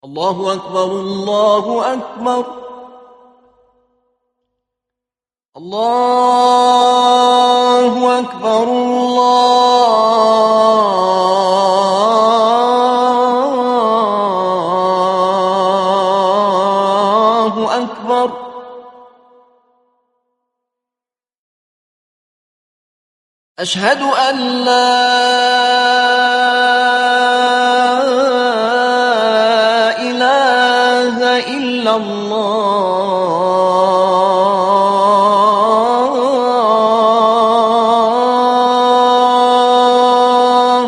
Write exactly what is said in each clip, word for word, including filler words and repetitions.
الله أكبر الله أكبر الله أكبر الله أكبر. أشهد أن لا إله إلا الله.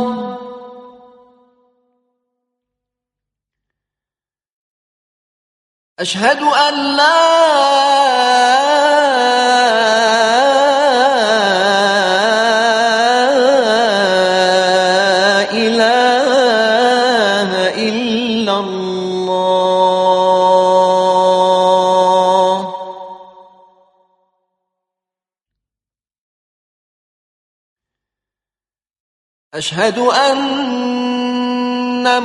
أشهد أن لا أشهد أن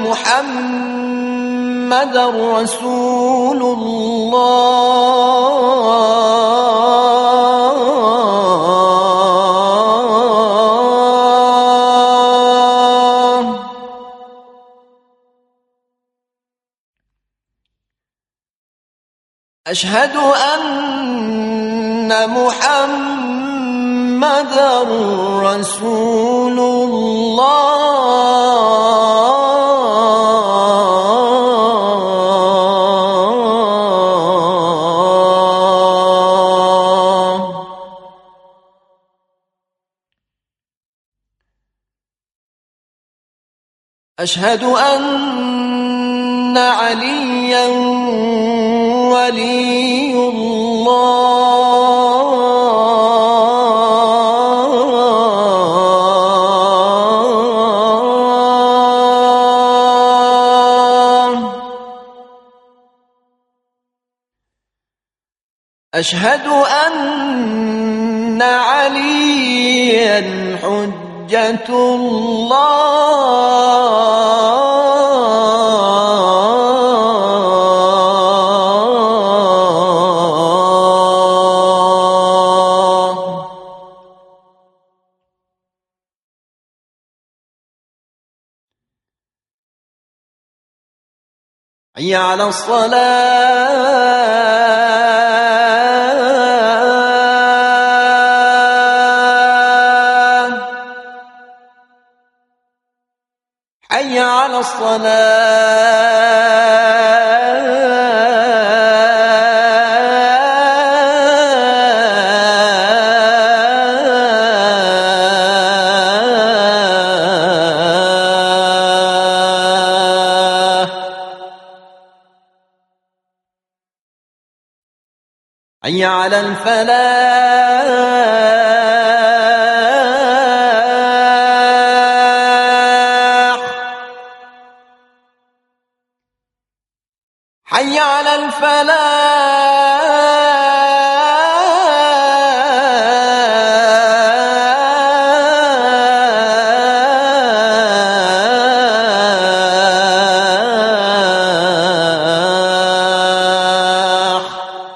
محمدًا رسول الله. أشهد أن محمدًا رسول الله. أشهد أن عليا ولي الله. أشهد أن عليا حجة الله. حي على الصلاة. حي على الصلاة. حي على الفلاح. حي على الفلاح.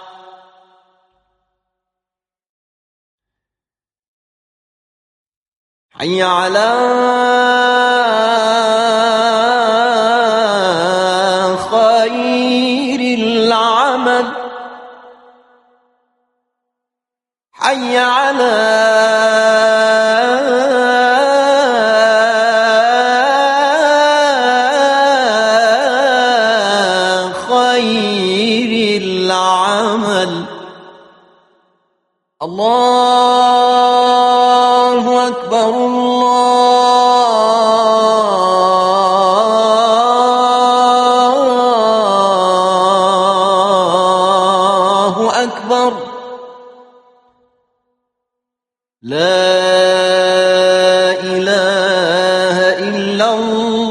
حي على خير العمل. حي على خير العمل. الله أكبر الله أكبر. لا إله إلا الله.